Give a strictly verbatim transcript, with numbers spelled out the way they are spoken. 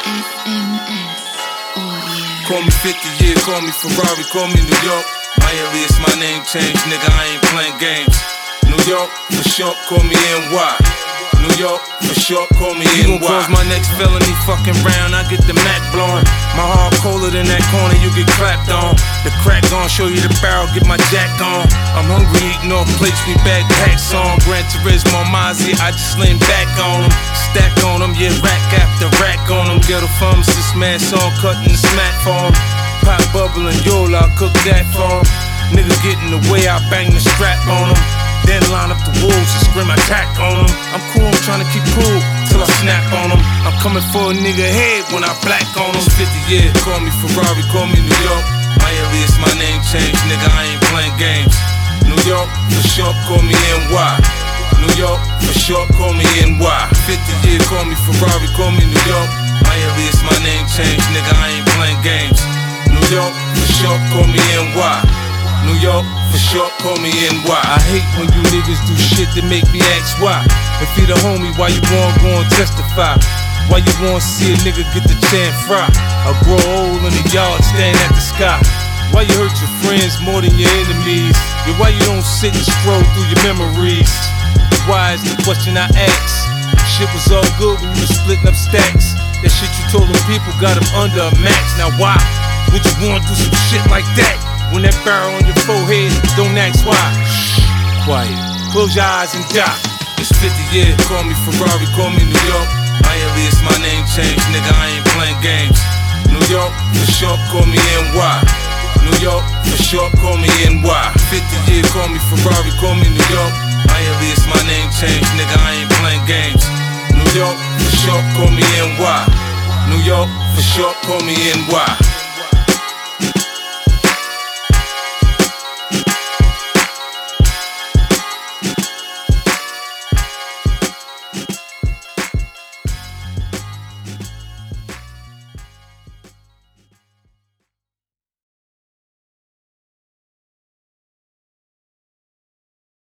S M S Audio. Call me fifty, yeah, call me Ferrari, call me New York. My alias, my name changed, nigga, I ain't playing games. New York, for short, call me N Y. New York, for short, call me N Y. You gon' cause my next felony fucking round, I get the Mac blowing. My heart colder than that corner, you get clapped on. The crack gon' show you the barrel, get my jack on. I'm hungry, eating off plates, we backpacks on. Gran Turismo, Mazzy, I just lean back on them. Stack on them, yeah, rack after rack on them. Ghetto pharmacist, man, song cutting the smack for him. Pop bubbling, Yola, I cook that for him. Nigga get in the way, I bang the strap on him. Then line up the wolves and scream attack on them. I'm cool, I'm trying to keep cool till I snap on them. I'm coming for a nigga head when I black on them. fifty years, call me Ferrari, call me New York. My alias, my name changed, nigga, I ain't playing games. New York, for short, call me N Y. New York, for short, call me N Y. fifty years, call me Ferrari, call me New York. My alias, my name changed, nigga, I ain't playing games. New York, for short, call me N Y. New York, for short, call me N Y. I hate when you niggas do shit that make me ask why. If he the homie, why you wanna go and testify? Why you wanna see a nigga get the chan fry? Or grow old in the yard, staring at the sky? Why you hurt your friends more than your enemies? Yeah, why you don't sit and scroll through your memories? Why is the question I ask? Shit was all good when you was splitting up stacks. That shit you told them people got them under a max. Now why would you wanna do some shit like that? When that barrel on your forehead, don't ask why. Shh, quiet, close your eyes and die. It's fifty years, call me Ferrari, call me New York. My alias, my name changed, nigga, I ain't playing games. New York, for short, call me N Y. New York, for short, call me N Y. fifty years, call me Ferrari, call me New York. My alias, my name changed, nigga, I ain't playing games. New York, for short, call me N Y. New York, for short, call me N Y.